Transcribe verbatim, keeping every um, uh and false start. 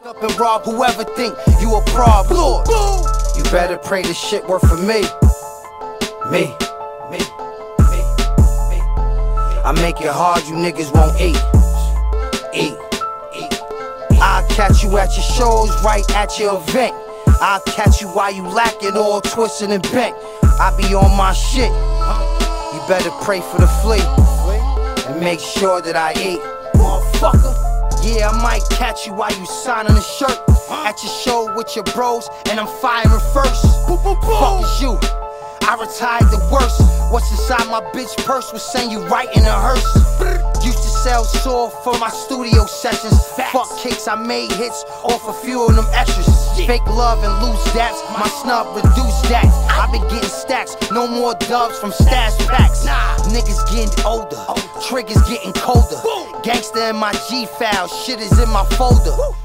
Up and rob whoever think you a problem. You better pray this shit work for me. Me, me, me, me. I make it hard, you niggas won't eat. Eat, eat. I'll catch you at your shows, right at your event. I'll catch you while you lacking, all twisted and bent. I be on my shit. You better pray for the flea and make sure that I eat, motherfucker. Yeah, I might catch you while you signing a shirt at your show with your bros, and I'm firing first. Fuck is you? I retired the worst. What's inside my bitch purse was saying you right in a hearse. Used to sell sore for my studio sessions. Fuck kicks, I made hits off a few of them extras. Fake love and loose daps, my snub reduced that. I been getting stacks, no more dubs from stash packs. Niggas getting older, triggers getting colder. Gangsta in my G file, shit is in my folder.